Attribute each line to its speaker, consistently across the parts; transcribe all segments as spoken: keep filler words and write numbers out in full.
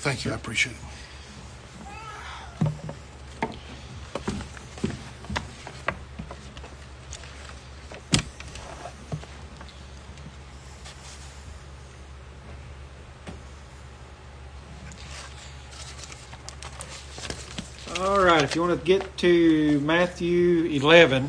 Speaker 1: Thank you. I appreciate it.
Speaker 2: All right, if you want to get to Matthew eleven,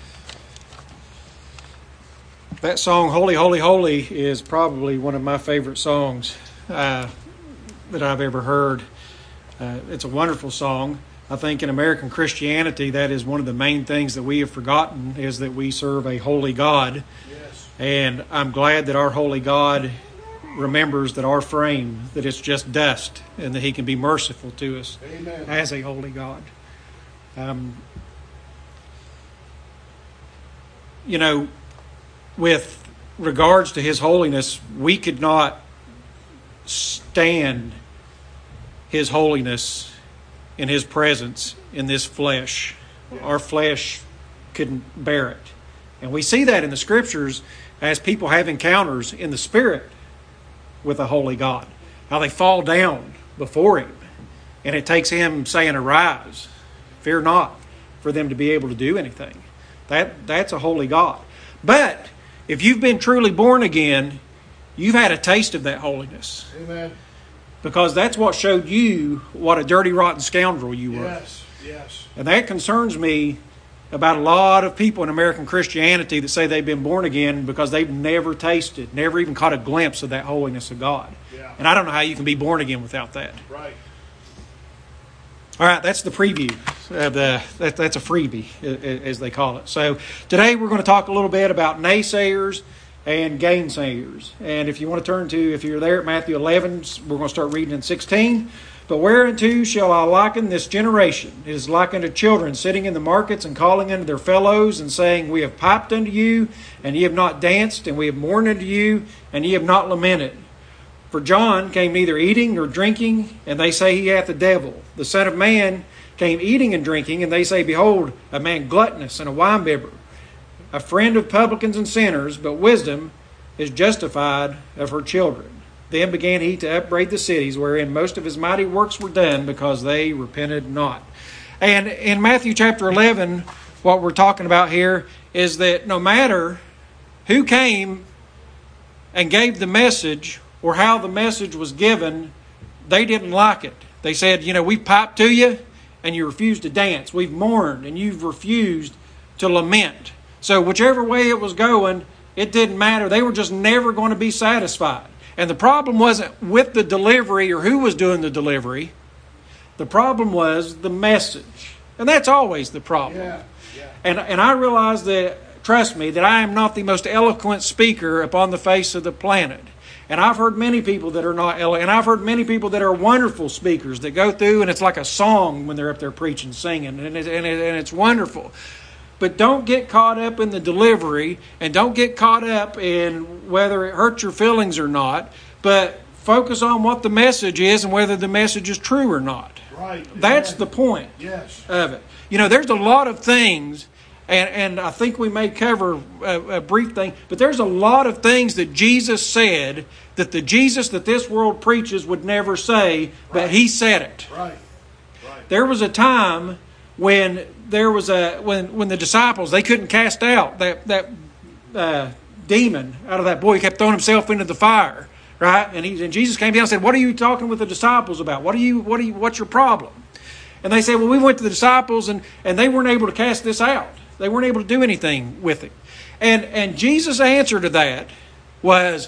Speaker 2: that song, Holy, Holy, Holy, is probably one of my favorite songs uh, that I've ever heard. Uh, it's a wonderful song. I think in American Christianity, that is one of the main things that we have forgotten, is that we serve a holy God.
Speaker 1: Yes.
Speaker 2: And I'm glad that our holy God remembers that our frame, that it's just dust, and that He can be merciful to us.
Speaker 1: Amen.
Speaker 2: As a holy God. Um, you know, with regards to His holiness, we could not stand His holiness in His presence in this flesh. Our flesh couldn't bear it. And we see that in the Scriptures as people have encounters in the Spirit with a holy God. How they fall down before Him. And it takes Him saying, "Arise, fear not," for them to be able to do anything. That That's a holy God. But if you've been truly born again, you've had a taste of that holiness.
Speaker 1: Amen.
Speaker 2: Because that's what showed you what a dirty, rotten scoundrel you were.
Speaker 1: Yes, yes.
Speaker 2: And that concerns me about a lot of people in American Christianity that say they've been born again because they've never tasted, never even caught a glimpse of that holiness of God.
Speaker 1: Yeah.
Speaker 2: And I don't know how you can be born again without that.
Speaker 1: Right.
Speaker 2: All right, that's the preview. Uh, the, that, that's a freebie, as they call it. So today we're going to talk a little bit about naysayers and gainsayers. And if you want to turn to, if you're there at Matthew eleven, we're going to start reading in sixteen. "But whereunto shall I liken this generation? It is like unto children sitting in the markets and calling unto their fellows and saying, We have piped unto you, and ye have not danced, and we have mourned unto you, and ye have not lamented. For John came neither eating nor drinking, and they say he hath the devil. The Son of Man came eating and drinking, and they say, Behold, a man gluttonous and a winebibber, a friend of publicans and sinners, but wisdom is justified of her children. Then began he to upbraid the cities wherein most of his mighty works were done, because they repented not." And in Matthew chapter eleven, what we're talking about here is that no matter who came and gave the message or how the message was given, they didn't like it. They said, you know, we've piped to you and you refused to dance. We've mourned and you've refused to lament. So whichever way it was going, it didn't matter. They were just never going to be satisfied. And the problem wasn't with the delivery or who was doing the delivery. The problem was the message. And that's always the problem.
Speaker 1: Yeah, yeah.
Speaker 2: And, and I realize that, trust me, that I am not the most eloquent speaker upon the face of the planet. And I've heard many people that are not eloquent. And I've heard many people that are wonderful speakers that go through and it's like a song when they're up there preaching, singing. And, it, and, it, and it's wonderful. But don't get caught up in the delivery, and don't get caught up in whether it hurts your feelings or not, but focus on what the message is and whether the message is true or not.
Speaker 1: Right.
Speaker 2: That's
Speaker 1: Yes.
Speaker 2: the point
Speaker 1: Yes.
Speaker 2: of it. You know, there's a lot of things, and, and I think we may cover a, a brief thing, but there's a lot of things that Jesus said that the Jesus that this world preaches would never say, but
Speaker 1: Right.
Speaker 2: He said it.
Speaker 1: Right. Right.
Speaker 2: There was a time when there was a when when the disciples, they couldn't cast out that that uh, demon out of that boy. He kept throwing himself into the fire, right? And he and Jesus came down and said, "What are you talking with the disciples about? What are you what are you what's your problem?" And they said, "Well, we went to the disciples and and they weren't able to cast this out. They weren't able to do anything with it." And and Jesus' answer to that was,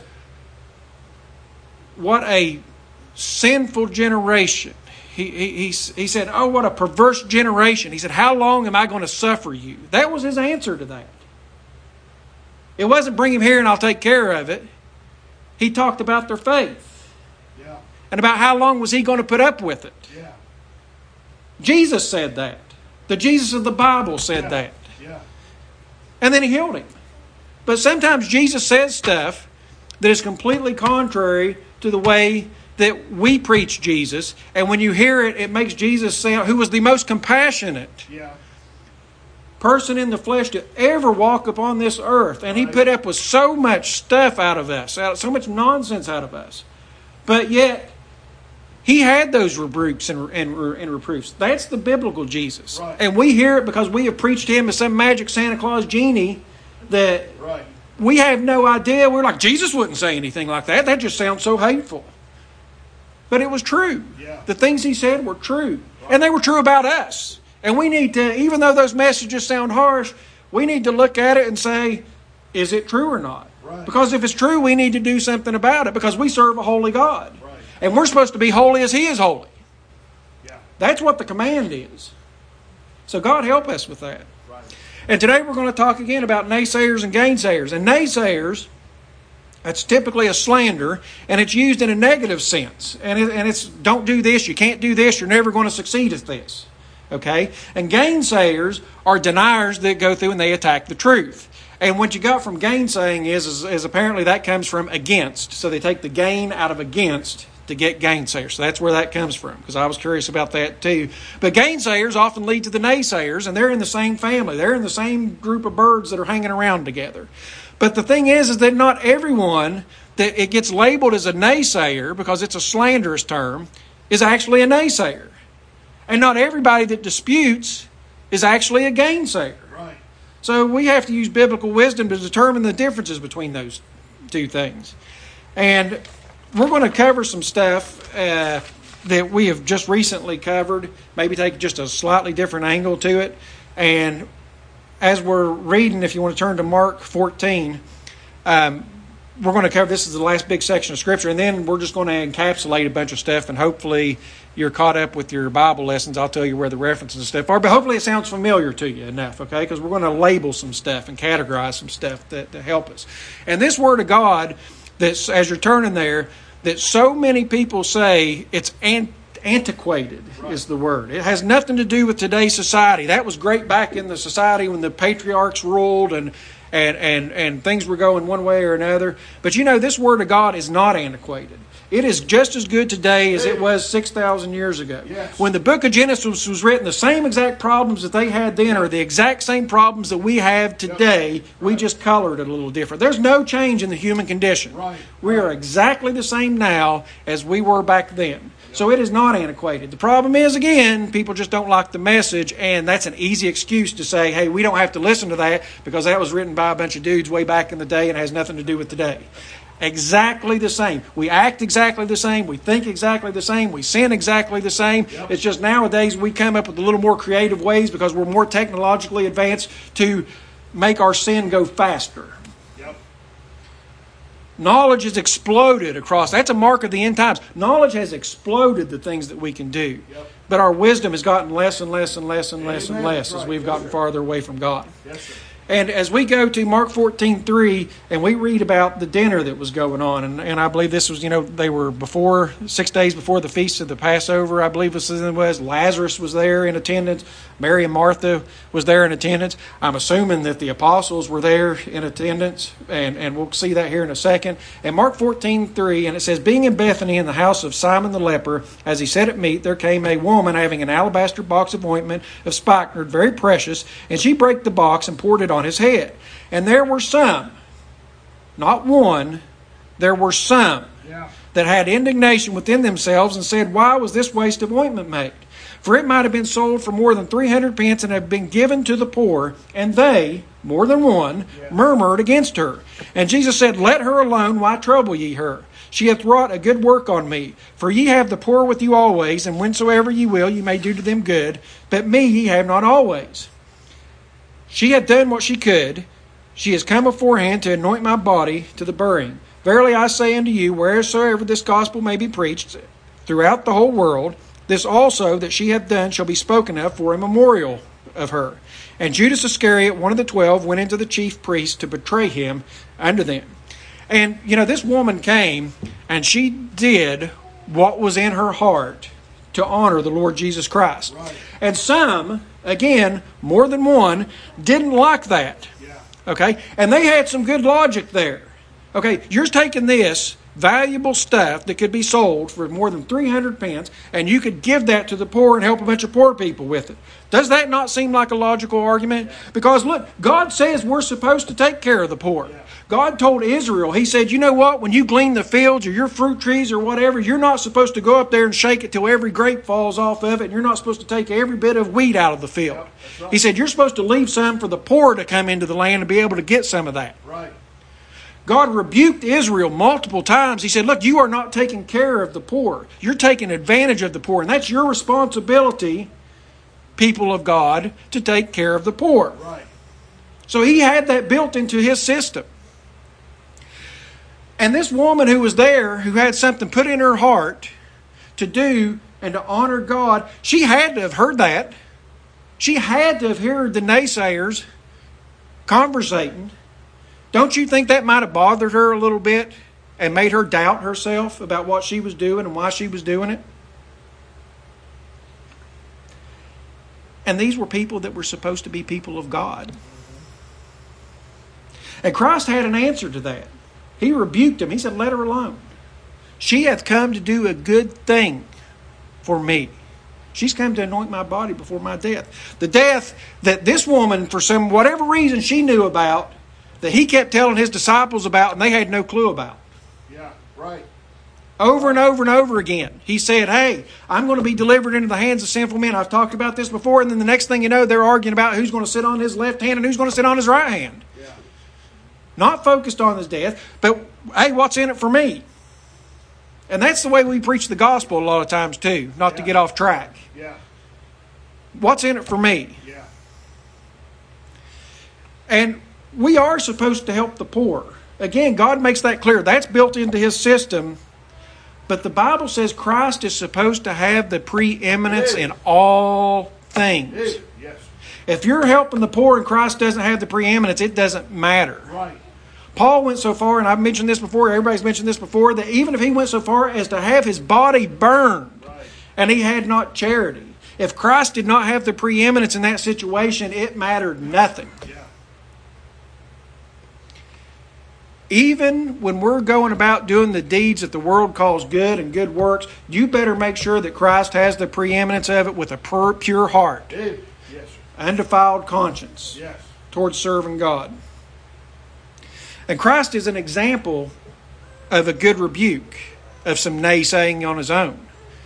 Speaker 2: "What a sinful generation." He, he, he, he said, "Oh, what a perverse generation." He said, "How long am I going to suffer you?" That was his answer to that. It wasn't bring him here and I'll take care of it. He talked about their faith.
Speaker 1: Yeah.
Speaker 2: And about how long was he going to put up with it.
Speaker 1: Yeah.
Speaker 2: Jesus said that. The Jesus of the Bible said
Speaker 1: Yeah.
Speaker 2: that.
Speaker 1: Yeah.
Speaker 2: And then He healed him. But sometimes Jesus says stuff that is completely contrary to the way that we preach Jesus. And when you hear it, it makes Jesus sound, who was the most compassionate
Speaker 1: Yeah.
Speaker 2: person in the flesh to ever walk upon this earth. And He
Speaker 1: Right.
Speaker 2: put up with so much stuff out of us, out- so much nonsense out of us. But yet, He had those rebukes and, and, and reproofs. That's the biblical Jesus.
Speaker 1: Right.
Speaker 2: And we hear it because we have preached him as some magic Santa Claus genie that
Speaker 1: Right.
Speaker 2: we have no idea. We're like, Jesus wouldn't say anything like that. That just sounds so hateful. But it was true.
Speaker 1: Yeah.
Speaker 2: The things he said were true. And they were true about us. And we need to, even though those messages sound harsh, we need to look at it and say, is it true or not?
Speaker 1: Right.
Speaker 2: Because if it's true, we need to do something about it because we serve a holy God.
Speaker 1: Right.
Speaker 2: And we're supposed to be holy as he is holy.
Speaker 1: Yeah.
Speaker 2: That's what the command is. So God help us with that.
Speaker 1: Right.
Speaker 2: And today we're going to talk again about naysayers and gainsayers. And naysayers, that's typically a slander, and it's used in a negative sense. And, it, and it's, don't do this, you can't do this, you're never going to succeed at this. Okay? And gainsayers are deniers that go through and they attack the truth. And what you got from gainsaying is, is, is apparently that comes from against. So they take the gain out of against to get gainsayers. So that's where that comes from, because I was curious about that too. But gainsayers often lead to the naysayers, and they're in the same family. They're in the same group of birds that are hanging around together. But the thing is, is that not everyone that it gets labeled as a naysayer, because it's a slanderous term, is actually a naysayer. And not everybody that disputes is actually a gainsayer.
Speaker 1: Right.
Speaker 2: So we have to use biblical wisdom to determine the differences between those two things. And we're going to cover some stuff uh, that we have just recently covered, maybe take just a slightly different angle to it. And as we're reading, if you want to turn to Mark fourteen, um, we're going to cover, this is the last big section of Scripture, and then we're just going to encapsulate a bunch of stuff, and hopefully you're caught up with your Bible lessons. I'll tell you where the references and stuff are, but hopefully it sounds familiar to you enough, okay? Because we're going to label some stuff and categorize some stuff that, to help us. And this Word of God, that's, as you're turning there, that so many people say it's an, antiquated, right, is the word. It has nothing to do with today's society. That was great back in the society when the patriarchs ruled and and, and, and things were going one way or another. But you know, this Word of God is not antiquated. It is just as good today as it was six thousand years ago.
Speaker 1: Yes.
Speaker 2: When the book of Genesis was written, the same exact problems that they had then are the exact same problems that we have today.
Speaker 1: Yep.
Speaker 2: We
Speaker 1: Right.
Speaker 2: just colored it a little different. There's no change in the human condition.
Speaker 1: Right.
Speaker 2: We are exactly the same now as we were back then. So it is not antiquated. The problem is, again, people just don't like the message, and that's an easy excuse to say, hey, we don't have to listen to that because that was written by a bunch of dudes way back in the day and has nothing to do with today. Exactly the same. We act exactly the same. We think exactly the same. We sin exactly the same.
Speaker 1: Yep.
Speaker 2: It's just nowadays we come up with a little more creative ways because we're more technologically advanced to make our sin go faster.
Speaker 1: Yep.
Speaker 2: Knowledge has exploded across. That's a mark of the end times. Knowledge has exploded the things that we can do.
Speaker 1: Yep.
Speaker 2: But our wisdom has gotten less and less and less and less
Speaker 1: Amen.
Speaker 2: and less
Speaker 1: Right.
Speaker 2: as we've
Speaker 1: Yes,
Speaker 2: gotten
Speaker 1: sir.
Speaker 2: farther away from God.
Speaker 1: Yes, sir.
Speaker 2: And as we go to Mark fourteen three, and we read about the dinner that was going on, and, and I believe this was, you know, they were before, six days before the feast of the Passover, I believe this was. Lazarus was there in attendance. Mary and Martha was there in attendance. I'm assuming that the apostles were there in attendance, and, and we'll see that here in a second. And Mark fourteen three, and it says, being in Bethany in the house of Simon the leper, as he sat at meat, there came a woman having an alabaster box of ointment of spikenard, very precious, and she brake the box and poured it on his head. And there were some, not one, there were some
Speaker 1: Yeah.
Speaker 2: that had indignation within themselves and said, why was this waste of ointment made? For it might have been sold for more than three hundred pence and have been given to the poor. And they, more than one,
Speaker 1: Yeah.
Speaker 2: murmured against her. And Jesus said, let her alone, why trouble ye her? She hath wrought a good work on me. For ye have the poor with you always, and whensoever ye will, ye may do to them good. But me ye have not always. She had done what she could. She has come aforehand to anoint my body to the burying. Verily I say unto you, wheresoever this gospel may be preached throughout the whole world, this also that she hath done shall be spoken of for a memorial of her. And Judas Iscariot, one of the twelve, went into the chief priests to betray him unto them. And, you know, this woman came and she did what was in her heart to honor the Lord Jesus Christ.
Speaker 1: Right.
Speaker 2: And some, again, more than one, didn't like that.
Speaker 1: Yeah.
Speaker 2: Okay? And they had some good logic there. Okay, you're taking this valuable stuff that could be sold for more than three hundred pence, and you could give that to the poor and help a bunch of poor people with it. Does that not seem like a logical argument? Because look, God says we're supposed to take care of the poor. God told Israel, He said, you know what, when you glean the fields or your fruit trees or whatever, you're not supposed to go up there and shake it till every grape falls off of it, and you're not supposed to take every bit of wheat out of the field. Right. He said, you're supposed to leave some for the poor to come into the land and be able to get some of that.
Speaker 1: Right.
Speaker 2: God rebuked Israel multiple times. He said, look, you are not taking care of the poor. You're taking advantage of the poor, and that's your responsibility, people of God, to take care of the poor.
Speaker 1: Right.
Speaker 2: So He had that built into His system. And this woman who was there, who had something put in her heart to do and to honor God, she had to have heard that. She had to have heard the naysayers conversating. Don't you think that might have bothered her a little bit and made her doubt herself about what she was doing and why she was doing it? And these were people that were supposed to be people of God. And Christ had an answer to that. He rebuked him. He said, let her alone. She hath come to do a good thing for me. She's come to anoint my body before my death. The death that this woman, for some whatever reason she knew about, that He kept telling His disciples about and they had no clue about.
Speaker 1: Yeah, right.
Speaker 2: Over and over and over again. He said, hey, I'm going to be delivered into the hands of sinful men. I've talked about this before. And then the next thing you know, they're arguing about who's going to sit on His left hand and who's going to sit on His right hand.
Speaker 1: Yeah.
Speaker 2: Not focused on His death, but hey, what's in it for me? And that's the way we preach the gospel a lot of times too, not
Speaker 1: yeah.
Speaker 2: to get off track.
Speaker 1: Yeah.
Speaker 2: What's in it for me?
Speaker 1: Yeah.
Speaker 2: And we are supposed to help the poor. Again, God makes that clear. That's built into His system. But the Bible says Christ is supposed to have the preeminence in all things.
Speaker 1: Yes.
Speaker 2: If you're helping the poor and Christ doesn't have the preeminence, it doesn't matter.
Speaker 1: Right.
Speaker 2: Paul went so far, and I've mentioned this before, everybody's mentioned this before, that even if he went so far as to have his body burned,
Speaker 1: Right.
Speaker 2: and he had not charity, if Christ did not have the preeminence in that situation, it mattered nothing.
Speaker 1: Yeah.
Speaker 2: Even when we're going about doing the deeds that the world calls good and good works, you better make sure that Christ has the preeminence of it with a pure, pure heart,
Speaker 1: Yes, sir.
Speaker 2: undefiled conscience
Speaker 1: Yes.
Speaker 2: towards serving God. And Christ is an example of a good rebuke of some naysaying on His own.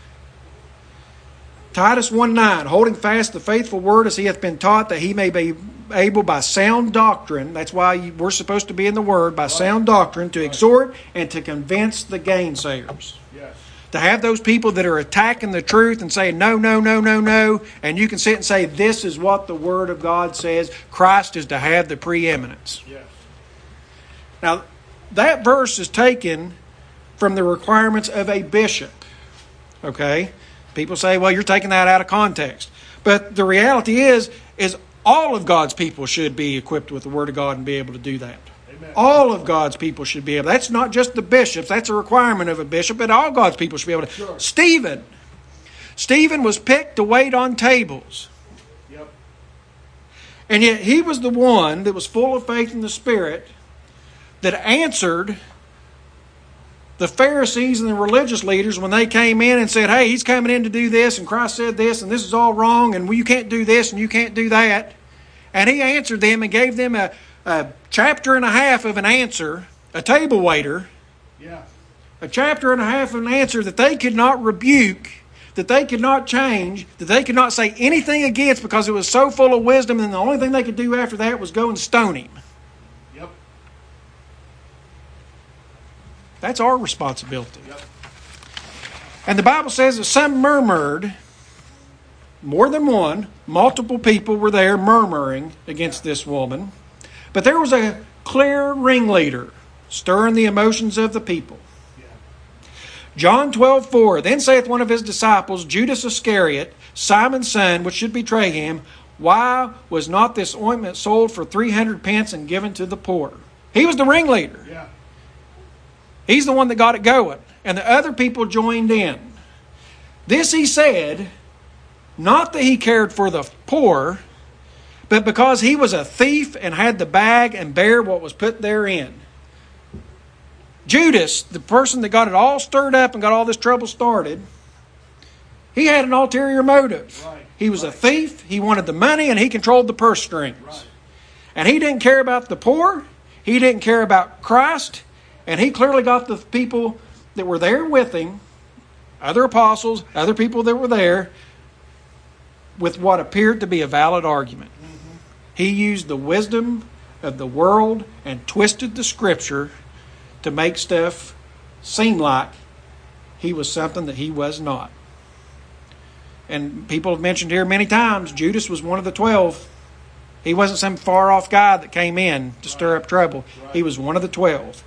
Speaker 2: Titus one nine, holding fast the faithful word as he hath been taught, that he may be able by sound doctrine, that's why we're supposed to be in the Word, by sound doctrine, to exhort and to convince the gainsayers.
Speaker 1: Yes.
Speaker 2: To have those people that are attacking the truth and saying, no, no, no, no, no, and you can sit and say, this is what the Word of God says. Christ is to have the preeminence.
Speaker 1: Yes.
Speaker 2: Now, that verse is taken from the requirements of a bishop. Okay? People say, well, you're taking that out of context. But the reality is, is all of God's people should be equipped with the Word of God and be able to do that.
Speaker 1: Amen.
Speaker 2: All of God's people should be able. That's not just the bishops. That's a requirement of a bishop, but all God's people should be able to.
Speaker 1: Sure.
Speaker 2: Stephen. Stephen was picked to wait on tables.
Speaker 1: Yep.
Speaker 2: And yet he was the one that was full of faith in the Spirit that answered the Pharisees and the religious leaders when they came in and said, hey, he's coming in to do this, and Christ said this, and this is all wrong, and well, you can't do this, and you can't do that. And he answered them and gave them a, a chapter and a half of an answer, a table waiter,
Speaker 1: Yeah.
Speaker 2: a chapter and a half of an answer that they could not rebuke, that they could not change, that they could not say anything against, because it was so full of wisdom, and the only thing they could do after that was go and stone him.
Speaker 1: Yep.
Speaker 2: That's our responsibility.
Speaker 1: Yep.
Speaker 2: And the Bible says that some murmured, more than one, multiple people were there murmuring against this woman. But there was a clear ringleader stirring the emotions of the people.
Speaker 1: Yeah.
Speaker 2: John twelve four, then saith one of his disciples, Judas Iscariot, Simon's son, which should betray him, why was not this ointment sold for three hundred pence and given to the poor? He was the ringleader.
Speaker 1: Yeah.
Speaker 2: He's the one that got it going. And the other people joined in. This he said, not that he cared for the poor, but because he was a thief and had the bag and bare what was put therein. Judas, the person that got it all stirred up and got all this trouble started, he had an ulterior motive.
Speaker 1: Right.
Speaker 2: He was
Speaker 1: Right.
Speaker 2: a thief, he wanted the money, and he controlled the purse strings.
Speaker 1: Right.
Speaker 2: And he didn't care about the poor, he didn't care about Christ, and he clearly got the people that were there with him, other apostles, other people that were there, with what appeared to be a valid argument. Mm-hmm. He used the wisdom of the world and twisted the Scripture to make stuff seem like he was something that he was not. And people have mentioned here many times, Judas was one of the twelve. He wasn't some far-off guy that came in to stir up trouble.
Speaker 1: Right.
Speaker 2: He was one of the twelve.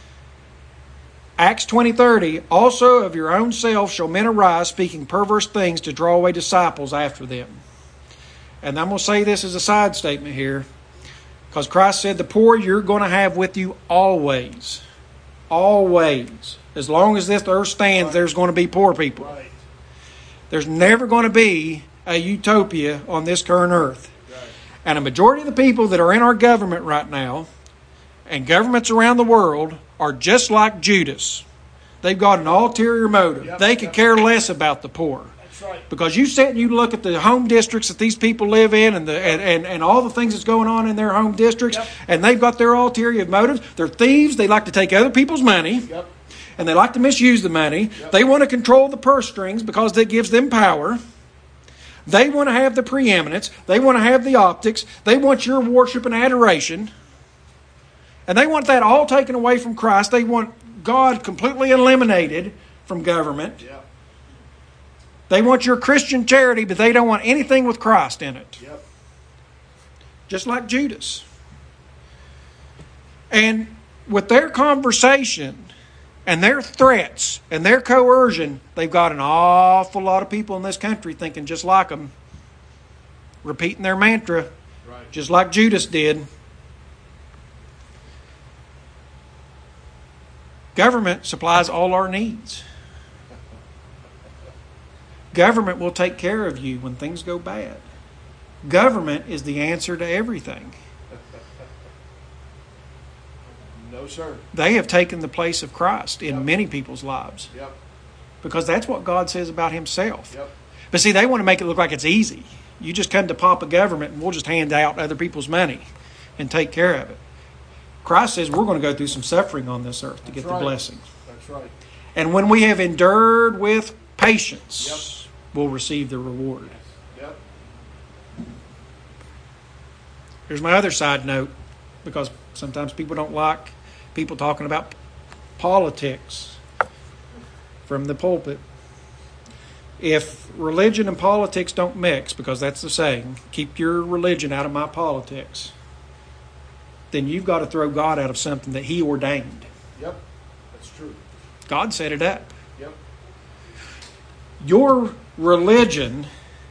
Speaker 2: Acts twenty thirty, also of your own self shall men arise, speaking perverse things to draw away disciples after them. And I'm going to say this as a side statement here, because Christ said the poor you're going to have with you always. Always. As long as this earth stands,
Speaker 1: Right.
Speaker 2: there's going to be poor people.
Speaker 1: Right.
Speaker 2: There's never going to be a utopia on this current earth.
Speaker 1: Right.
Speaker 2: And a majority of the people that are in our government right now, and governments around the world, are just like Judas. They've got an ulterior motive.
Speaker 1: Yep,
Speaker 2: they could
Speaker 1: yep.
Speaker 2: care less about the poor.
Speaker 1: That's right.
Speaker 2: Because you sit and you look at the home districts that these people live in and the and, and, and all the things that's going on in their home districts,
Speaker 1: Yep.
Speaker 2: and they've got their ulterior motives. They're thieves. They like to take other people's money.
Speaker 1: Yep.
Speaker 2: And they like to misuse the money.
Speaker 1: Yep.
Speaker 2: They want to control the purse strings because that gives them power. They want to have the preeminence. They want to have the optics. They want your worship and adoration. And they want that all taken away from Christ. They want God completely eliminated from government.
Speaker 1: Yep.
Speaker 2: They want your Christian charity, but they don't want anything with Christ in it.
Speaker 1: Yep.
Speaker 2: Just like Judas. And with their conversation and their threats and their coercion, they've got an awful lot of people in this country thinking just like them, repeating their mantra,
Speaker 1: Right.
Speaker 2: just like Judas did. Government supplies all our needs. Government will take care of you when things go bad. Government is the answer to everything.
Speaker 1: No, sir.
Speaker 2: They have taken the place of Christ in
Speaker 1: Yep.
Speaker 2: many people's lives
Speaker 1: Yep.
Speaker 2: because that's what God says about Himself.
Speaker 1: Yep.
Speaker 2: But see, they want to make it look like it's easy. You just come to pop a government and we'll just hand out other people's money and take care of it. Christ says we're going to go through some suffering on this earth to
Speaker 1: That's
Speaker 2: get
Speaker 1: right.
Speaker 2: the blessing.
Speaker 1: That's right.
Speaker 2: And when we have endured with patience,
Speaker 1: Yep.
Speaker 2: we'll receive the reward.
Speaker 1: Yep.
Speaker 2: Here's my other side note, because sometimes people don't like people talking about politics from the pulpit. If religion and politics don't mix, because that's the saying, keep your religion out of my politics, then you've got to throw God out of something that He ordained.
Speaker 1: Yep. That's true.
Speaker 2: God set it up.
Speaker 1: Yep.
Speaker 2: Your religion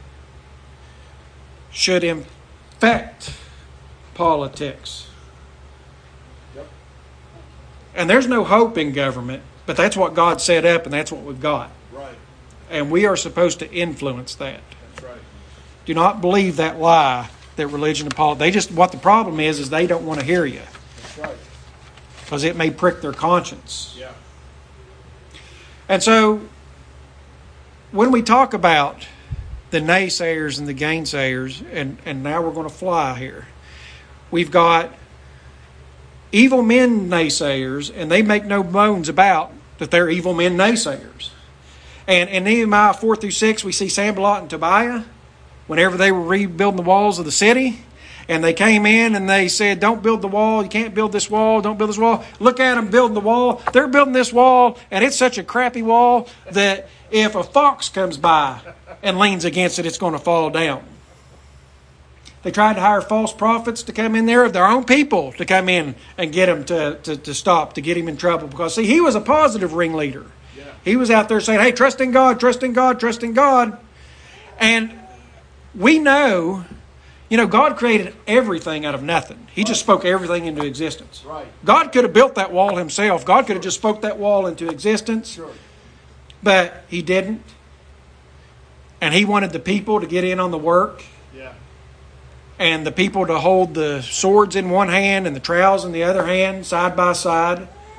Speaker 2: should infect politics.
Speaker 1: Yep.
Speaker 2: And there's no hope in government, but that's what God set up and that's what we've got.
Speaker 1: Right.
Speaker 2: And we are supposed to influence that.
Speaker 1: That's right.
Speaker 2: Do not believe that lie that religion and politics, they just, what the problem is, is they don't want to hear you
Speaker 1: That's right.
Speaker 2: because it may prick their conscience.
Speaker 1: Yeah.
Speaker 2: And so when we talk about the naysayers and the gainsayers, and, and now we're going to fly here, we've got evil men naysayers, and they make no bones about that they're evil men naysayers. And in Nehemiah four through six, we see Sanballat and Tobiah, whenever they were rebuilding the walls of the city, and they came in and they said, don't build the wall, you can't build this wall, don't build this wall. Look at them building the wall. They're building this wall, and it's such a crappy wall that if a fox comes by and leans against it, it's going to fall down. They tried to hire false prophets to come in there, their own people to come in and get him to, to, to stop, to get him in trouble. Because, see, he was a positive ringleader.
Speaker 1: Yeah.
Speaker 2: He was out there saying, hey, trust in God, trust in God, trust in God. And we know, you know, God created everything out of nothing. He just spoke everything into existence.
Speaker 1: Right.
Speaker 2: God could have built that wall Himself. God could have just spoke that wall into existence.
Speaker 1: Sure.
Speaker 2: But He didn't. And He wanted the people to get in on the work.
Speaker 1: Yeah.
Speaker 2: And the people to hold the swords in one hand and the trowels in the other hand, side by side.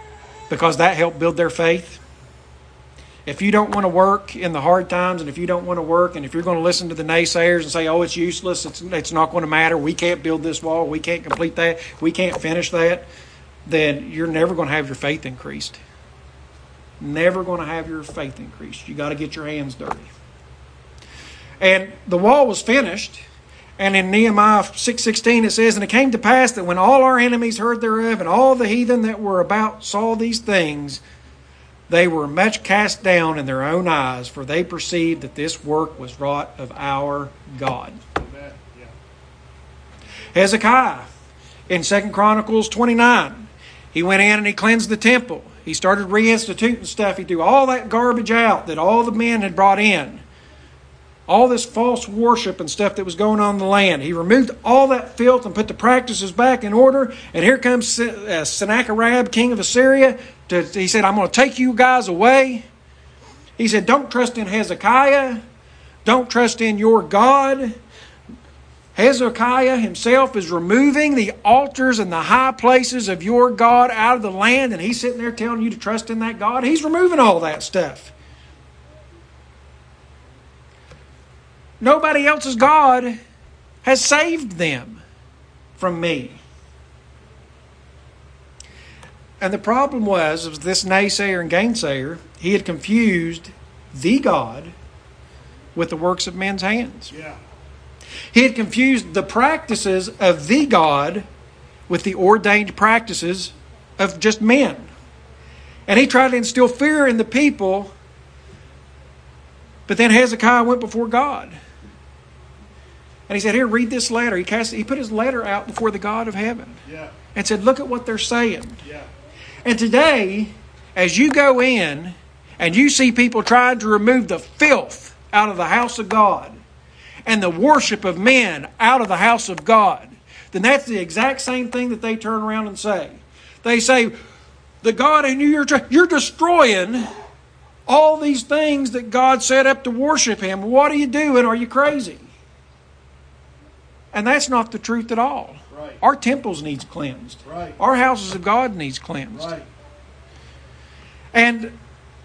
Speaker 2: because that helped build their faith. If you don't want to work in the hard times, and if you don't want to work, and if you're going to listen to the naysayers and say, oh, it's useless, it's, it's not going to matter, we can't build this wall, we can't complete that, we can't finish that, then you're never going to have your faith increased. Never going to have your faith increased. You got to get your hands dirty. And the wall was finished. And in Nehemiah six sixteen it says, and it came to pass that when all our enemies heard thereof, and all the heathen that were about saw these things, they were much cast down in their own eyes, for they perceived that this work was wrought of our God.
Speaker 1: Amen. Yeah.
Speaker 2: Hezekiah, in Second Chronicles twenty-nine, he went in and he cleansed the temple. He started reinstituting stuff. He threw all that garbage out that all the men had brought in. All this false worship and stuff that was going on in the land. He removed all that filth and put the practices back in order. And here comes uh, Sennacherib, king of Assyria. To, he said, I'm going to take you guys away. He said, don't trust in Hezekiah. Don't trust in your God. Hezekiah himself is removing the altars and the high places of your God out of the land. And he's sitting there telling you to trust in that God. He's removing all that stuff. Nobody else's God has saved them from me. And the problem was, was this naysayer and gainsayer, he had confused the God with the works of men's hands.
Speaker 1: Yeah.
Speaker 2: He had confused the practices of the God with the ordained practices of just men. And he tried to instill fear in the people, but then Hezekiah went before God. And he said, here, read this letter. He cast, he put his letter out before the God of heaven.
Speaker 1: Yeah.
Speaker 2: And said, look at what they're saying.
Speaker 1: Yeah.
Speaker 2: And today, as you go in and you see people trying to remove the filth out of the house of God and the worship of men out of the house of God, then that's the exact same thing that they turn around and say. They say, the God in you, you're, you're destroying all these things that God set up to worship Him. What are you doing? Are you crazy? And that's not the truth at all.
Speaker 1: Right.
Speaker 2: Our temples needs cleansed.
Speaker 1: Right.
Speaker 2: Our houses of God needs cleansed.
Speaker 1: Right.
Speaker 2: And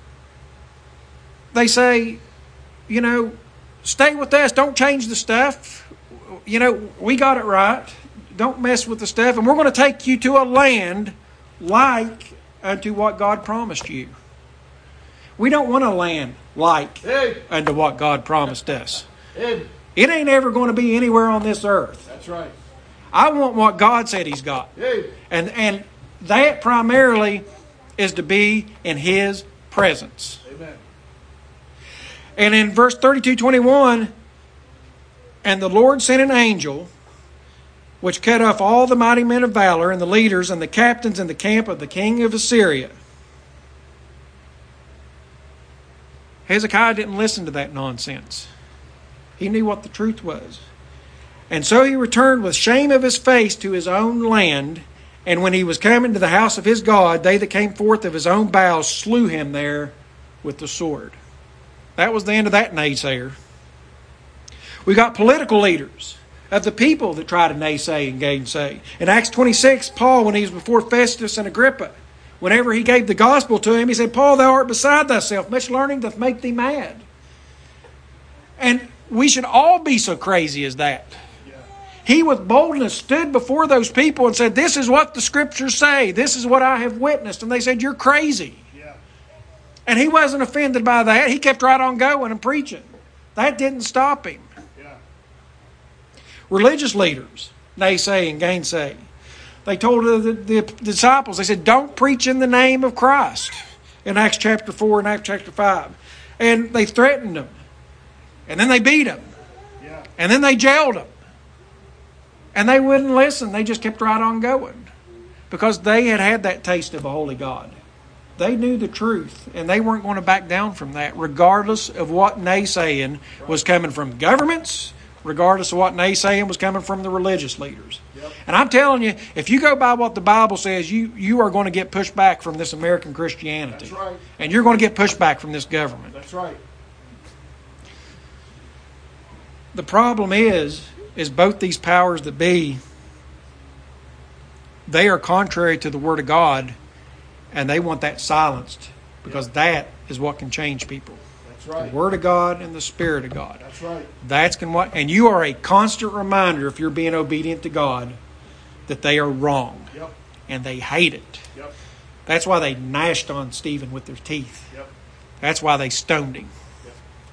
Speaker 2: they say, you know, stay with us. Don't change the stuff. You know, we got it right. Don't mess with the stuff. And we're going to take you to a land like unto what God promised you. We don't want a land like
Speaker 1: Hey.
Speaker 2: unto what God promised us.
Speaker 1: Hey.
Speaker 2: It ain't ever going to be anywhere on this earth.
Speaker 1: That's right.
Speaker 2: I want what God said He's got.
Speaker 1: Hey.
Speaker 2: And and that primarily is to be in His presence.
Speaker 1: Amen.
Speaker 2: And in verse thirty-two twenty-one, and the Lord sent an angel, which cut off all the mighty men of valor, and the leaders, and the captains in the camp of the king of Assyria. Hezekiah didn't listen to that nonsense. He knew what the truth was. And so he returned with shame of his face to his own land. And when he was coming to the house of his God, they that came forth of his own bowels slew him there with the sword. That was the end of that naysayer. We got political leaders of the people that try to naysay and gainsay. In Acts twenty-six, Paul, when he was before Festus and Agrippa, whenever he gave the gospel to him, he said, Paul, thou art beside thyself. Much learning doth make thee mad. And we should all be so crazy as that.
Speaker 1: Yeah.
Speaker 2: He with boldness stood before those people and said, this is what the scriptures say. This is what I have witnessed. And they said, you're crazy.
Speaker 1: Yeah.
Speaker 2: And he wasn't offended by that. He kept right on going and preaching. That didn't stop him.
Speaker 1: Yeah.
Speaker 2: Religious leaders, naysay and gainsay. They told the, the, the disciples, they said, don't preach in the name of Christ. In Acts chapter four and Acts chapter five. And they threatened them. And then they beat them.
Speaker 1: Yeah.
Speaker 2: And then they jailed them. And they wouldn't listen. They just kept right on going. Because they had had that taste of a holy God. They knew the truth. And they weren't going to back down from that. Regardless of what naysaying was coming from governments. Regardless of what naysaying was coming from the religious leaders.
Speaker 1: Yep.
Speaker 2: And I'm telling you, if you go by what the Bible says, you, you are going to get pushed back from this American Christianity.
Speaker 1: That's right.
Speaker 2: And you're going to get pushed back from this government.
Speaker 1: That's right.
Speaker 2: The problem is, is both these powers that be, they are contrary to the Word of God, And they want that silenced because that is what can change people.
Speaker 1: That's right.
Speaker 2: The Word of God and the Spirit of God.
Speaker 1: That's right.
Speaker 2: That's can what, and you are a constant reminder, if you're being obedient to God, that they are wrong.
Speaker 1: Yep.
Speaker 2: And they hate it.
Speaker 1: Yep.
Speaker 2: That's why they gnashed on Stephen with their teeth.
Speaker 1: Yep.
Speaker 2: That's why they stoned him.
Speaker 1: Yep.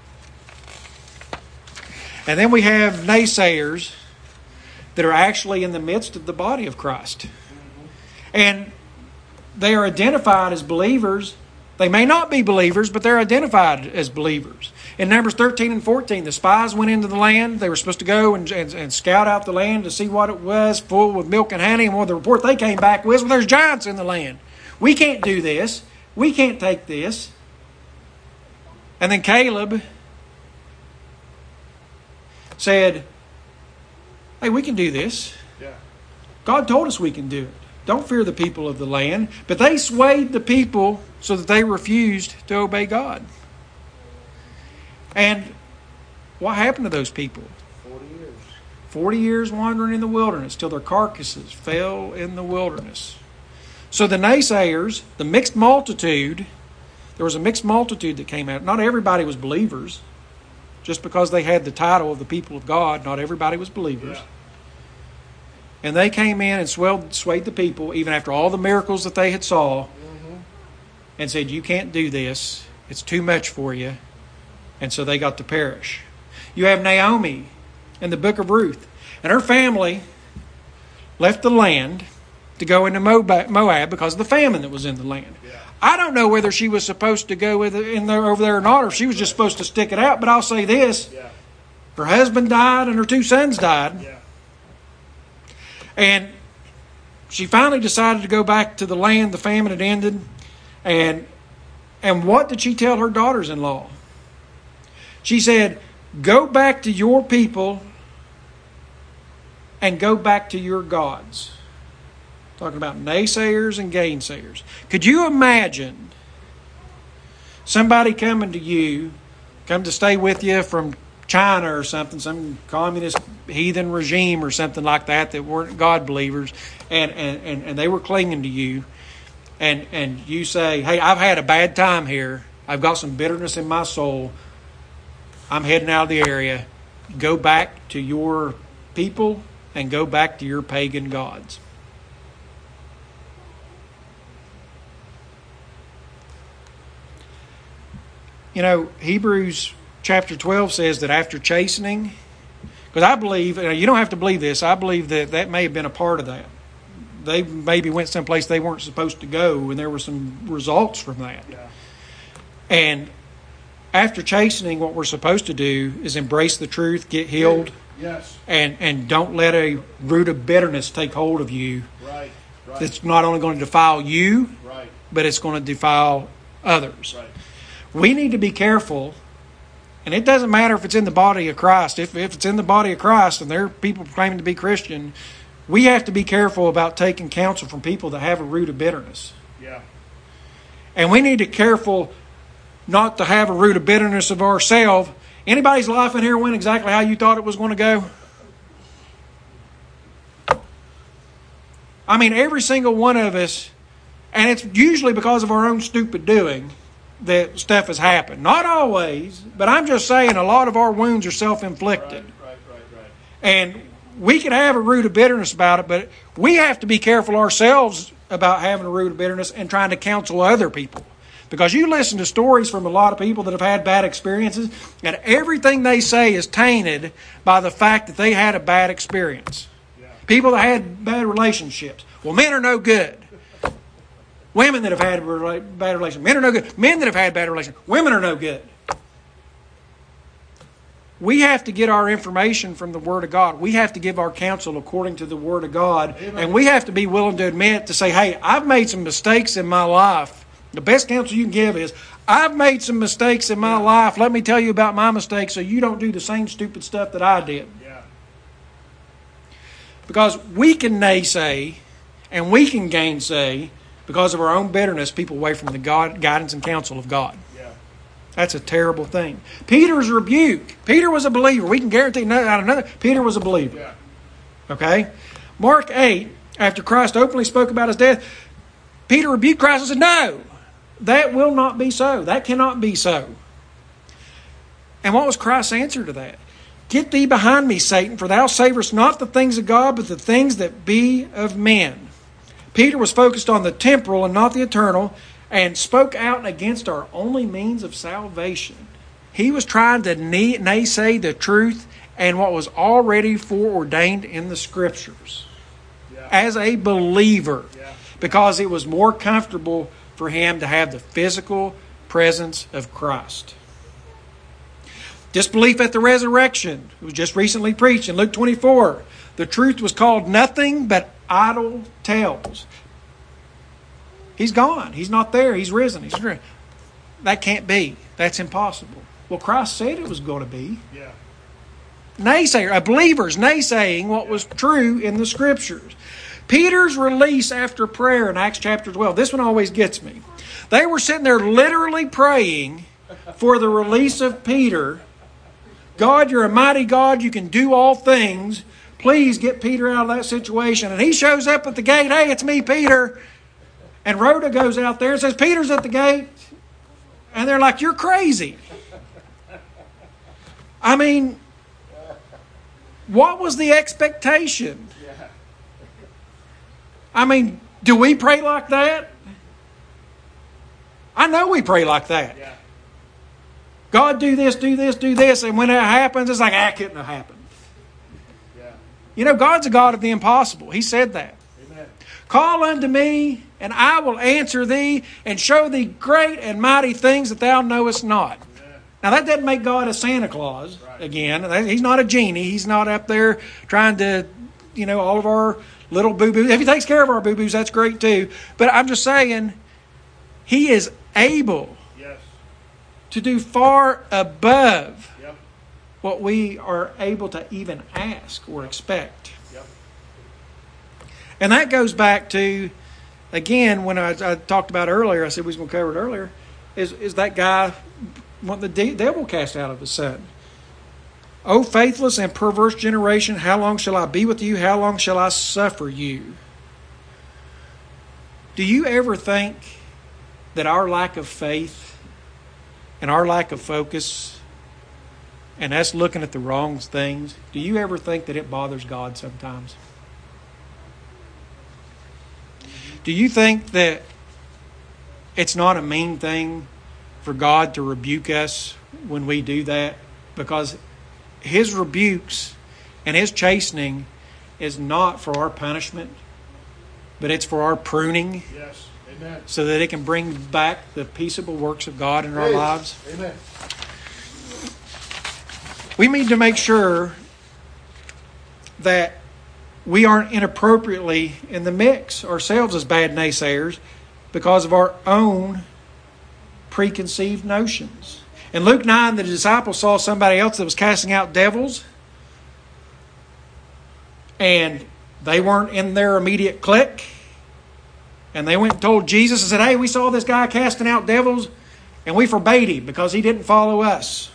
Speaker 2: And then we have naysayers that are actually in the midst of the body of Christ.
Speaker 1: Mm-hmm.
Speaker 2: And they are identified as believers. They may not be believers, but they're identified as believers. In Numbers thirteen and fourteen, the spies went into the land. They were supposed to go and, and, and scout out the land to see what it was, full with milk and honey. And what the report they came back with, well, there's giants in the land. We can't do this. We can't take this. And then Caleb said, hey, we can do this.
Speaker 1: Yeah.
Speaker 2: God told us we can do it. Don't fear the people of the land. But they swayed the people so that they refused to obey God. And what happened to those people?
Speaker 1: Forty years.
Speaker 2: Forty years wandering in the wilderness till their carcasses fell in the wilderness. So the naysayers, the mixed multitude, there was a mixed multitude that came out. Not everybody was believers. Just because they had the title of the people of God, not everybody was believers.
Speaker 1: Yeah.
Speaker 2: And they came in and swelled, swayed the people, even after all the miracles that they had saw,
Speaker 1: Mm-hmm.
Speaker 2: and said, you can't do this. It's too much for you. And so they got to perish. You have Naomi in the book of Ruth. And her family left the land to go into Moab because of the famine that was in the land.
Speaker 1: Yeah.
Speaker 2: I don't know whether she was supposed to go with it in there, over there or not, or if she was just supposed to stick it out. But I'll say this.
Speaker 1: Yeah.
Speaker 2: Her husband died and her two sons died.
Speaker 1: Yeah.
Speaker 2: And she finally decided to go back to the land. The famine had ended. And, and what did she tell her daughters-in-law? She said, go back to your people and go back to your gods. Talking about naysayers and gainsayers. Could you imagine somebody coming to you, come to stay with you from China or something, some communist heathen regime or something like that that weren't God believers, and, and, and, and they were clinging to you, and, and you say, hey, I've had a bad time here. I've got some bitterness in my soul. I'm heading out of the area. Go back to your people and go back to your pagan gods. You know, Hebrews chapter twelve says that after chastening, because I believe, you don't have to believe this, I believe that that may have been a part of that. They maybe went someplace they weren't supposed to go, and there were some results from that.
Speaker 1: Yeah.
Speaker 2: And after chastening, what we're supposed to do is embrace the truth, get healed,
Speaker 1: Yes.
Speaker 2: and, and don't let a root of bitterness take hold of you.
Speaker 1: Right. Right.
Speaker 2: It's not only going to defile you,
Speaker 1: Right.
Speaker 2: but it's going to defile others.
Speaker 1: Right.
Speaker 2: We need to be careful, and it doesn't matter if it's in the body of Christ. If, if it's in the body of Christ and there are people claiming to be Christian, we have to be careful about taking counsel from people that have a root of bitterness.
Speaker 1: Yeah.
Speaker 2: And we need to be careful not to have a root of bitterness of ourselves. Anybody's life in here went exactly how you thought it was going to go? I mean, every single one of us, and it's usually because of our own stupid doing that stuff has happened. Not always, but I'm just saying a lot of our wounds are self-inflicted.
Speaker 1: Right. Right. Right. Right.
Speaker 2: And we can have a root of bitterness about it, but we have to be careful ourselves about having a root of bitterness and trying to counsel other people. Because you listen to stories from a lot of people that have had bad experiences, and everything they say is tainted by the fact that they had a bad experience.
Speaker 1: Yeah.
Speaker 2: People that had bad relationships. Well, men are no good. Women that have had bad relationships. Men are no good. Men that have had bad relationships. Women are no good. We have to get our information from the Word of God. We have to give our counsel according to the Word of God.
Speaker 1: Amen.
Speaker 2: And we have to be willing to admit, to say, hey, I've made some mistakes in my life. The best counsel you can give is, I've made some mistakes in my life. Let me tell you about my mistakes so you don't do the same stupid stuff that I did.
Speaker 1: Yeah.
Speaker 2: Because we can naysay and we can gainsay because of our own bitterness, people away from the God, guidance and counsel of God.
Speaker 1: Yeah.
Speaker 2: That's a terrible thing. Peter's rebuke. Peter was a believer. We can guarantee out of another. Peter was a believer.
Speaker 1: Yeah.
Speaker 2: Okay? Mark eight, after Christ openly spoke about his death, Peter rebuked Christ and said, no, that will not be so. That cannot be so. And what was Christ's answer to that? Get thee behind me, Satan, for thou savorest not the things of God, but the things that be of men. Peter was focused on the temporal and not the eternal, and spoke out against our only means of salvation. He was trying to naysay the truth and what was already foreordained in the Scriptures. Yeah. As a believer. Yeah. Because it was more comfortable for him to have the physical presence of Christ. Disbelief at the resurrection. It was just recently preached in Luke twenty-four. The truth was called nothing but idle tales. He's gone. He's not there. He's risen. He's risen. That can't be. That's impossible. Well, Christ said it was going to be. Yeah. Naysayer, a believer's naysaying what was true in the Scriptures. Peter's release after prayer in Acts chapter twelve. This one always gets me. They were sitting there literally praying for the release of Peter. God, you're a mighty God. You can do all things. Please get Peter out of that situation. And he shows up at the gate. Hey, it's me, Peter. And Rhoda goes out there and says, Peter's at the gate. And they're like, you're crazy. I mean, what was the expectation? I mean, do we pray like that? I know we pray like that. Yeah. God, do this, do this, do this. And when it happens, it's like, ah, it couldn't have happened. Yeah. You know, God's a God of the impossible. He said that. Amen. Call unto me, and I will answer thee, and show thee great and mighty things that thou knowest not. Amen. Now, that doesn't make God a Santa Claus. Right. Again, he's not a genie. He's not up there trying to, you know, all of our little boo-boos. If he takes care of our boo-boos, that's great too. But I'm just saying, he is able yes. to do far above yep. what we are able to even ask or expect. Yep. And that goes back to, again, when I, I talked about earlier, I said we was going to cover it earlier, is, is that guy want the de- devil cast out of his son. O faithless and perverse generation, how long shall I be with you? How long shall I suffer you? Do you ever think that our lack of faith and our lack of focus and us looking at the wrong things, do you ever think that it bothers God sometimes? Do you think that it's not a mean thing for God to rebuke us when we do that? Because His rebukes and His chastening is not for our punishment, but it's for our pruning.
Speaker 1: Yes. Amen.
Speaker 2: So that it can bring back the peaceable works of God in our
Speaker 1: yes.
Speaker 2: lives.
Speaker 1: Amen.
Speaker 2: We need to make sure that we aren't inappropriately in the mix ourselves as bad naysayers because of our own preconceived notions. In Luke nine, the disciples saw somebody else that was casting out devils, and they weren't in their immediate clique. And they went and told Jesus and said, hey, we saw this guy casting out devils, and we forbade him because he didn't follow us.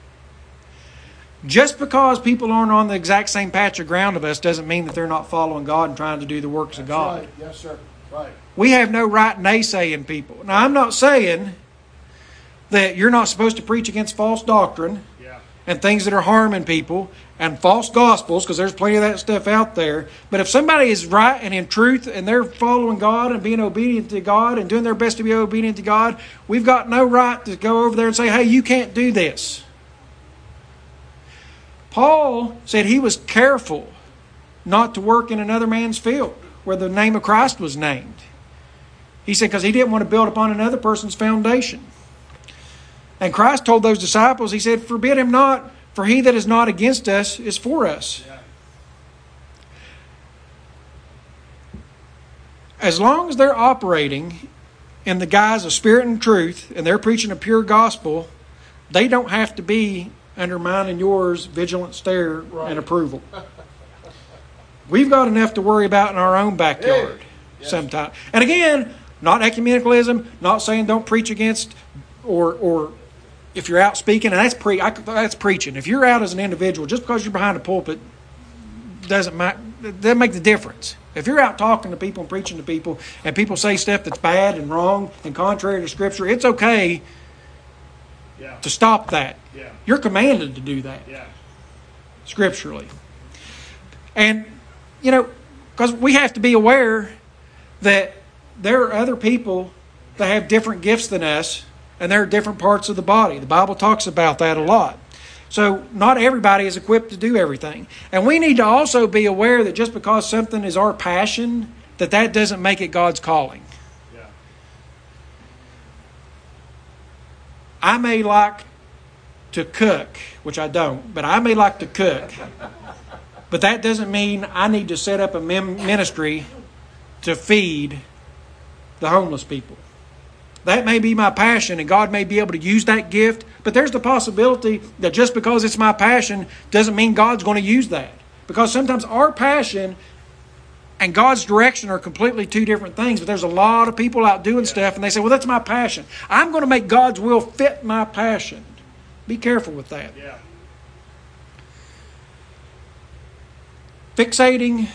Speaker 2: Just because people aren't on the exact same patch of ground of us doesn't mean that they're not following God and trying to do the works
Speaker 1: That's
Speaker 2: of God.
Speaker 1: Right. Yes, sir. Right.
Speaker 2: We have no right naysaying people. Now, I'm not saying that you're not supposed to preach against false doctrine yeah. and things that are harming people and false gospels, because there's plenty of that stuff out there. But if somebody is right and in truth and they're following God and being obedient to God and doing their best to be obedient to God, we've got no right to go over there and say, hey, you can't do this. Paul said he was careful not to work in another man's field where the name of Christ was named. He said because he didn't want to build upon another person's foundation. And Christ told those disciples, he said, forbid him not, for he that is not against us is for us. Yeah. As long as they're operating in the guise of spirit and truth, and they're preaching a pure gospel, they don't have to be under mine and yours vigilant stare right. and approval. We've got enough to worry about in our own backyard hey. yes. sometimes. And again, not ecumenicalism, not saying don't preach against or or if you're out speaking, and that's pre I, that's preaching. If you're out as an individual, just because you're behind a pulpit doesn't ma- doesn't make the difference. If you're out talking to people and preaching to people, and people say stuff that's bad and wrong and contrary to Scripture, it's okay
Speaker 1: Yeah.
Speaker 2: to stop that.
Speaker 1: Yeah.
Speaker 2: You're commanded to do that
Speaker 1: Yeah.
Speaker 2: scripturally. And, you know, because we have to be aware that there are other people that have different gifts than us, and there are different parts of the body. The Bible talks about that a lot. So not everybody is equipped to do everything. And we need to also be aware that just because something is our passion, that that doesn't make it God's calling.
Speaker 1: Yeah.
Speaker 2: I may like to cook, which I don't, but I may like to cook. But that doesn't mean I need to set up a ministry to feed the homeless people. That may be my passion, and God may be able to use that gift, but there's the possibility that just because it's my passion doesn't mean God's going to use that. Because sometimes our passion and God's direction are completely two different things, but there's a lot of people out doing yeah. stuff, and they say, well, that's my passion. I'm going to make God's will fit my passion. Be careful with that.
Speaker 1: Yeah.
Speaker 2: Fixating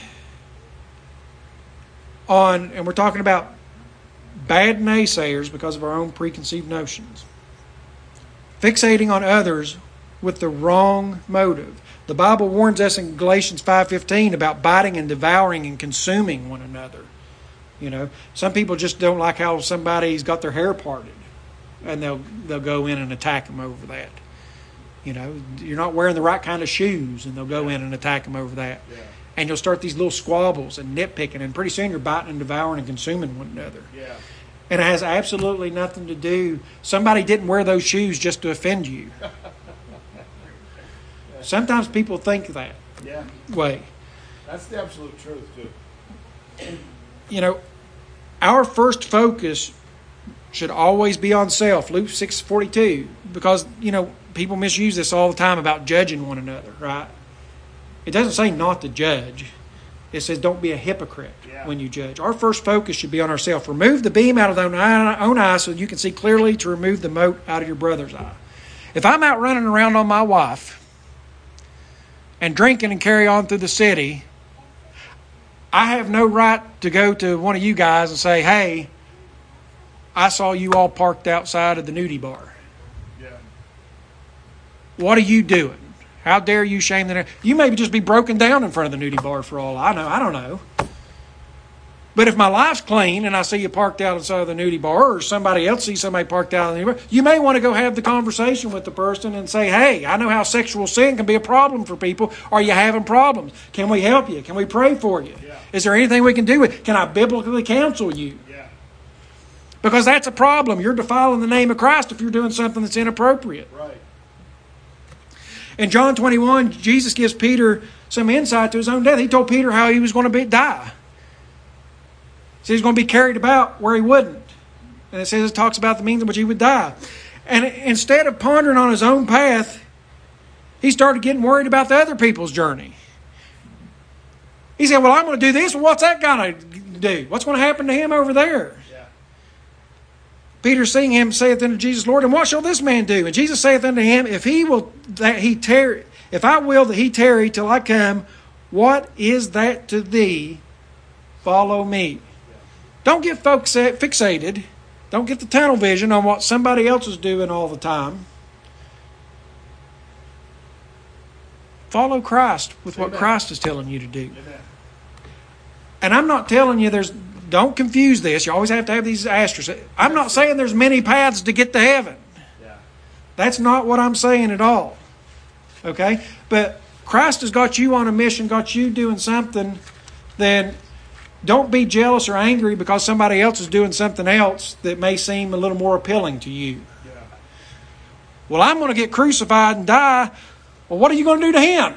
Speaker 2: on, and we're talking about bad naysayers because of our own preconceived notions. Fixating on others with the wrong motive. The Bible warns us in Galatians five fifteen about biting and devouring and consuming one another. You know, some people just don't like how somebody's got their hair parted, and they'll they'll go in and attack them over that. You know, you're not wearing the right kind of shoes, and they'll go in and attack them over that.
Speaker 1: Yeah.
Speaker 2: And you'll start these little squabbles and nitpicking, and pretty soon you're biting and devouring and consuming one another.
Speaker 1: Yeah.
Speaker 2: And it has absolutely nothing to do. Somebody didn't wear those shoes just to offend you. Sometimes people think that
Speaker 1: yeah.
Speaker 2: way.
Speaker 1: That's the absolute truth, too.
Speaker 2: You know, our first focus should always be on self. Luke six forty-two, because, you know, people misuse this all the time about judging one another, right? It doesn't say not to judge. It says don't be a hypocrite
Speaker 1: yeah.
Speaker 2: when you judge. Our first focus should be on ourselves. Remove the beam out of thine own eye so you can see clearly to remove the mote out of your brother's eye. If I'm out running around on my wife and drinking and carry on through the city, I have no right to go to one of you guys and say, hey, I saw you all parked outside of the nudie bar.
Speaker 1: Yeah.
Speaker 2: What are you doing? How dare you shame the... You may just be broken down in front of the nudie bar for all I know. I don't know. But if my life's clean and I see you parked outside of the nudie bar, or somebody else sees somebody parked out of the nudie bar, you may want to go have the conversation with the person and say, hey, I know how sexual sin can be a problem for people. Are you having problems? Can we help you? Can we pray for you?
Speaker 1: Yeah.
Speaker 2: Is there anything we can do? Can I biblically counsel you?
Speaker 1: Yeah.
Speaker 2: Because that's a problem. You're defiling the name of Christ if you're doing something that's inappropriate.
Speaker 1: Right.
Speaker 2: In John twenty-one, Jesus gives Peter some insight to his own death. He told Peter how he was going to be, die. So he's going to be carried about where he wouldn't. And it says it talks about the means in which he would die. And instead of pondering on his own path, he started getting worried about the other people's journey. He said, well, I'm going to do this. Well, what's that going to do? What's going to happen to him over there?
Speaker 1: Yeah.
Speaker 2: Peter seeing him saith unto Jesus, Lord, and what shall this man do? And Jesus saith unto him, If he will that he tarry, if I will that he tarry till I come, what is that to thee? Follow me. Don't get folks fixated. Don't get the tunnel vision on what somebody else is doing all the time. Follow Christ with what
Speaker 1: Amen.
Speaker 2: Christ is telling you to do.
Speaker 1: Amen.
Speaker 2: And I'm not telling you there's, don't confuse this. You always have to have these asterisks. I'm not saying there's many paths to get to heaven.
Speaker 1: Yeah.
Speaker 2: That's not what I'm saying at all. Okay? But Christ has got you on a mission, got you doing something, then don't be jealous or angry because somebody else is doing something else that may seem a little more appealing to you.
Speaker 1: Yeah.
Speaker 2: Well, I'm going to get crucified and die. Well, what are you going to do to him?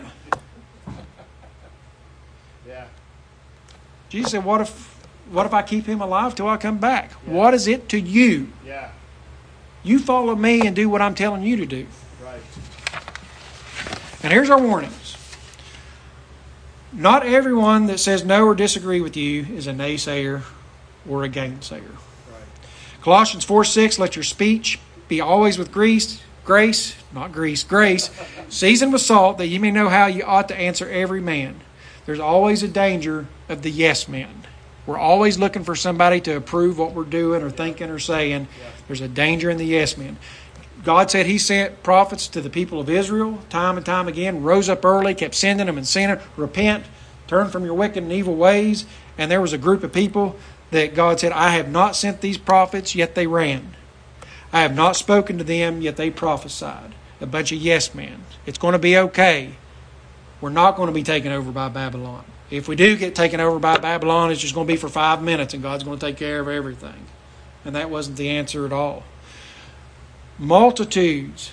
Speaker 1: Yeah.
Speaker 2: Jesus said, what if what if I keep him alive till I come back? Yeah. What is it to you?
Speaker 1: Yeah.
Speaker 2: You follow me and do what I'm telling you to do.
Speaker 1: Right.
Speaker 2: And here's our warnings. Not everyone that says no or disagree with you is a naysayer or a gainsayer.
Speaker 1: Right.
Speaker 2: Colossians four six, let your speech be always with grace, grace, not grease, grace, seasoned with salt, that you may know how you ought to answer every man. there's always a danger of the yes men. We're always looking for somebody to approve what we're doing or thinking or saying. There's a danger in the yes men. God said He sent prophets to the people of Israel time and time again, rose up early, kept sending them and sending them, repent, turn from your wicked and evil ways. And there was a group of people that God said, I have not sent these prophets, yet they ran. I have not spoken to them, yet they prophesied. A bunch of yes men. It's going to be okay. We're not going to be taken over by Babylon. If we do get taken over by Babylon, it's just going to be for five minutes and God's going to take care of everything. And that wasn't the answer at all. Multitudes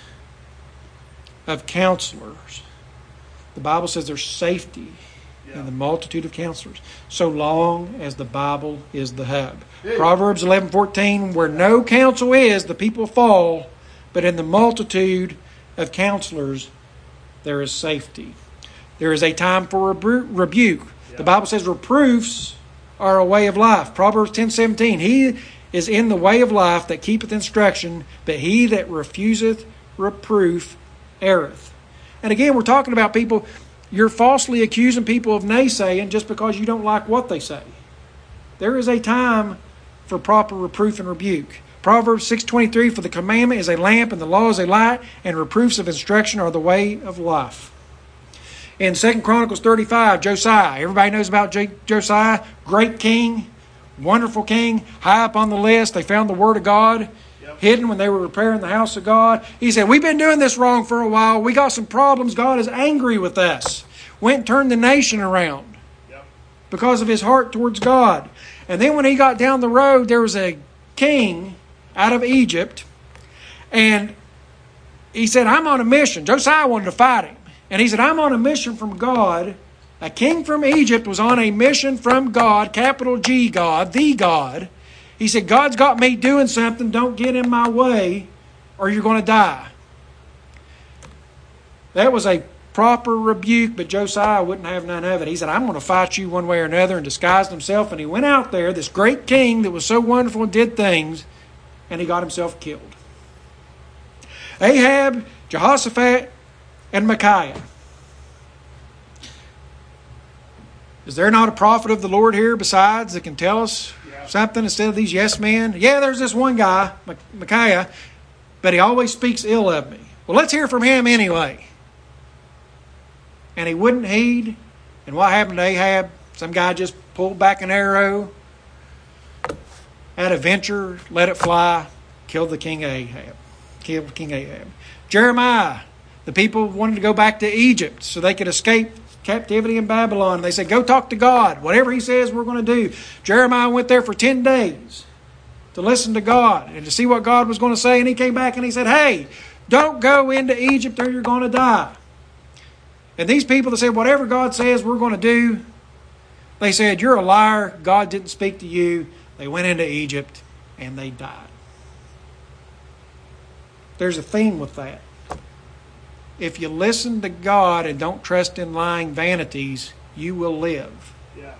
Speaker 2: of counselors. The Bible says there's safety yeah. in the multitude of counselors, so long as the Bible is the hub. Yeah. Proverbs eleven fourteen, where no counsel is, the people fall, but in the multitude of counselors there is safety. There is a time for rebu- rebuke. Yeah. The Bible says reproofs are a way of life. Proverbs ten seventeen, he is in the way of life that keepeth instruction, but he that refuseth reproof erreth. And again, we're talking about people, you're falsely accusing people of naysaying just because you don't like what they say. There is a time for proper reproof and rebuke. Proverbs six twenty-three, for the commandment is a lamp and the law is a light, and reproofs of instruction are the way of life. In Second Chronicles thirty-five, Josiah, everybody knows about J- Josiah, great king, wonderful king, high up on the list. They found the Word of God yep. hidden when they were repairing the house of God. He said, we've been doing this wrong for a while. We got some problems. God is angry with us. Went and turned the nation around yep. because of his heart towards God. And then when he got down the road, there was a king out of Egypt. And he said, I'm on a mission. Josiah wanted to fight him. And he said, I'm on a mission from God. A king from Egypt was on a mission from God, capital G God, the God. He said, God's got me doing something. Don't get in my way or you're going to die. That was a proper rebuke, but Josiah wouldn't have none of it. He said, I'm going to fight you one way or another, and disguised himself. And he went out there, this great king that was so wonderful and did things, and he got himself killed. Ahab, Jehoshaphat, and Micaiah. Is there not a prophet of the Lord here besides that can tell us yeah. something instead of these yes men? Yeah, there's this one guy, Micaiah, but he always speaks ill of me. Well, let's hear from him anyway. And he wouldn't heed. And what happened to Ahab? Some guy just pulled back an arrow, had a venture, let it fly, killed the king Ahab. Killed King Ahab. Jeremiah, the people wanted to go back to Egypt so they could escape captivity in Babylon. They said, go talk to God. Whatever he says, we're going to do. Jeremiah went there for ten days to listen to God and to see what God was going to say. And he came back and he said, hey, don't go into Egypt or you're going to die. And these people that said, whatever God says, we're going to do, they said, you're a liar. God didn't speak to you. They went into Egypt and they died. There's a theme with that. If you listen to God and don't trust in lying vanities, you will live.
Speaker 1: Yeah.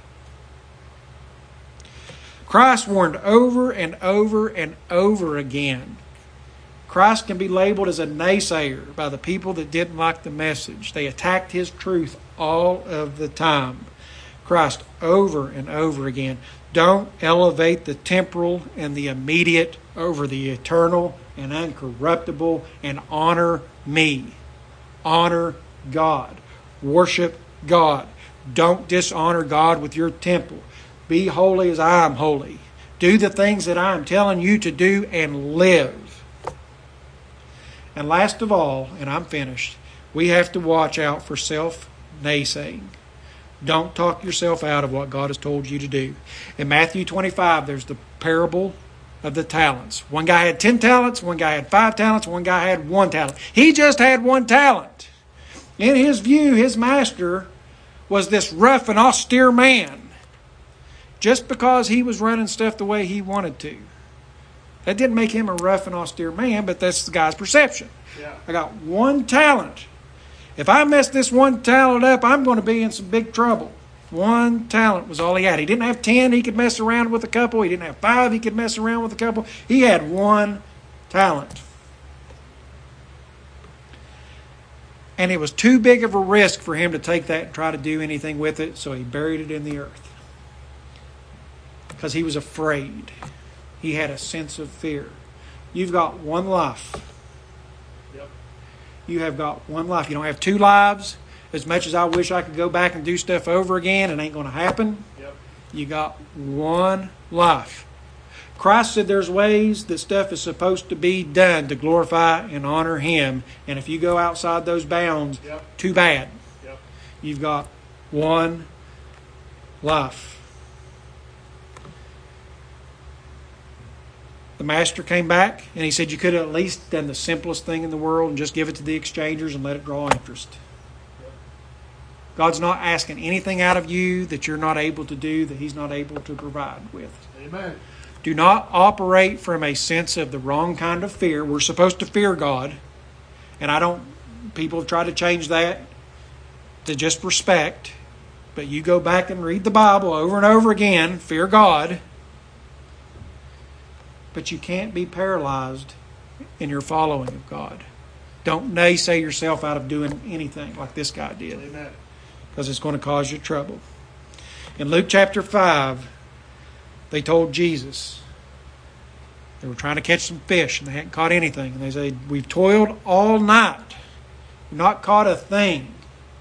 Speaker 2: Christ warned over and over and over again. Christ can be labeled as a naysayer by the people that didn't like the message. They attacked his truth all of the time. Christ over and over again. Don't elevate the temporal and the immediate over the eternal and uncorruptible, and honor me. Honor God. Worship God. Don't dishonor God with your temple. Be holy as I am holy. Do the things that I am telling you to do and live. And last of all, and I'm finished, we have to watch out for self-naysaying. Don't talk yourself out of what God has told you to do. In Matthew twenty-five, there's the parable of the talents. One guy had ten talents, one guy had five talents, one guy had one talent. He just had one talent. In his view, his master was this rough and austere man, just because he was running stuff the way he wanted to. That didn't make him a rough and austere man, but that's the guy's perception.
Speaker 1: Yeah.
Speaker 2: I got one talent. If I mess this one talent up, I'm going to be in some big trouble. One talent was all he had. He didn't have ten, he could mess around with a couple. He didn't have five, he could mess around with a couple. He had one talent. And it was too big of a risk for him to take that and try to do anything with it, so he buried it in the earth. Because he was afraid. He had a sense of fear. You've got one life.
Speaker 1: Yep.
Speaker 2: You have got one life. You don't have two lives. As much as I wish I could go back and do stuff over again, it ain't going to happen.
Speaker 1: Yep.
Speaker 2: You got one life. Christ said there's ways that stuff is supposed to be done to glorify and honor Him. And if you go outside those bounds,
Speaker 1: Yep.
Speaker 2: too bad.
Speaker 1: Yep.
Speaker 2: You've got one life. The master came back and he said you could have at least done the simplest thing in the world and just give it to the exchangers and let it draw interest. God's not asking anything out of you that you're not able to do, that He's not able to provide with.
Speaker 1: Amen.
Speaker 2: Do not operate from a sense of the wrong kind of fear. We're supposed to fear God. And I don't, people have tried to change that to just respect. But you go back and read the Bible over and over again, fear God. But you can't be paralyzed in your following of God. Don't naysay yourself out of doing anything like this guy did.
Speaker 1: Amen.
Speaker 2: Because it's going to cause you trouble. In Luke chapter five, they told Jesus, they were trying to catch some fish and they hadn't caught anything. And they said, we've toiled all night, not caught a thing.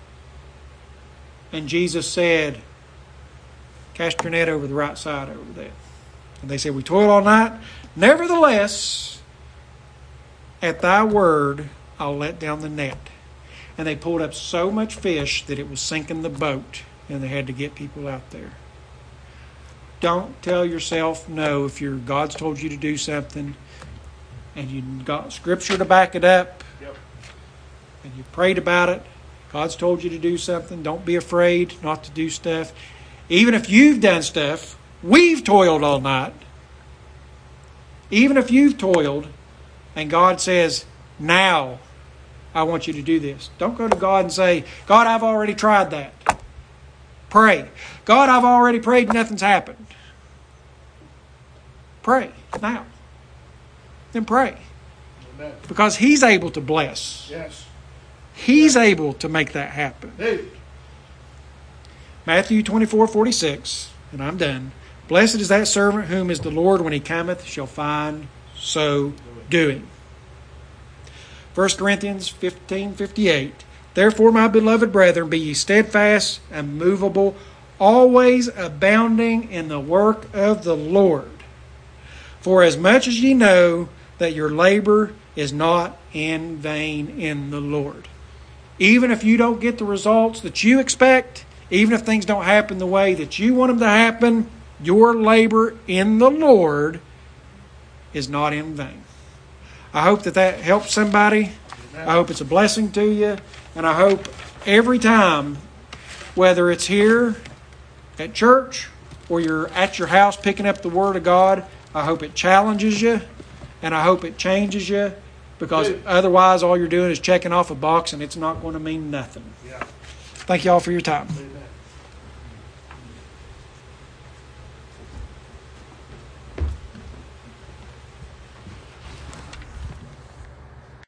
Speaker 2: And Jesus said, cast your net over the right side over there. And they said, we toiled all night. Nevertheless, at thy word, I'll let down the net. And they pulled up so much fish that it was sinking the boat. And they had to get people out there. Don't tell yourself no if your God's told you to do something and you got Scripture to back it up.
Speaker 1: Yep.
Speaker 2: And you prayed about it. God's told you to do something. Don't be afraid not to do stuff. Even if you've done stuff, we've toiled all night. Even if you've toiled and God says, now I want you to do this. Don't go to God and say, God, I've already tried that. Pray. God, I've already prayed and nothing's happened. Pray now. Then pray.
Speaker 1: Amen.
Speaker 2: Because He's able to bless.
Speaker 1: Yes.
Speaker 2: He's able to make that happen.
Speaker 1: Hey.
Speaker 2: Matthew twenty-four forty-six, and I'm done. Blessed is that servant whom is the Lord when He cometh shall find so doing. First Corinthians fifteen fifty-eight. Therefore, my beloved brethren, be ye steadfast, immovable, always abounding in the work of the Lord. For as much as ye know that your labor is not in vain in the Lord. Even if you don't get the results that you expect, even if things don't happen the way that you want them to happen, your labor in the Lord is not in vain. I hope that that helps somebody.
Speaker 1: Amen.
Speaker 2: I hope it's a blessing to you. And I hope every time, whether it's here at church or you're at your house picking up the Word of God, I hope it challenges you and I hope it changes you, because
Speaker 1: Good.
Speaker 2: Otherwise all you're doing is checking off a box and it's not going to mean nothing.
Speaker 1: Yeah.
Speaker 2: Thank you all for your time.
Speaker 1: Amen.